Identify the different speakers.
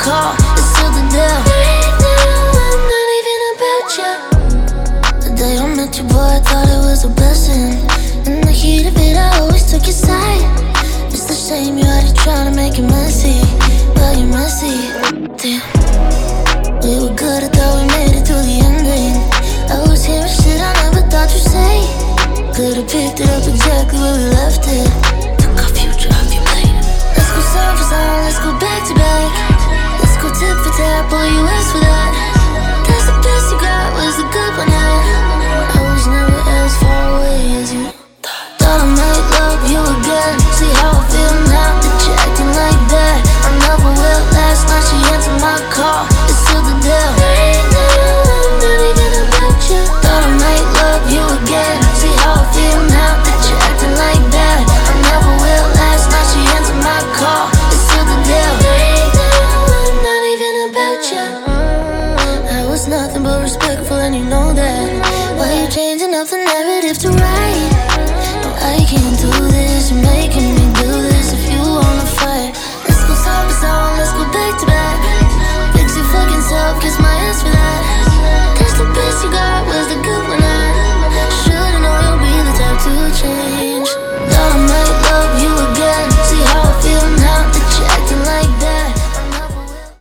Speaker 1: call, it's still the deal. Right now, I'm not even about you. The day I met you, boy, I thought it was a blessing. In the heat of it, I always took your side. It's the shame you had to try to make it messy, but you're messy. Damn, we were good, I thought we made it through the ending. I was hearing shit I never thought you'd say. Could've picked it up exactly where we left it.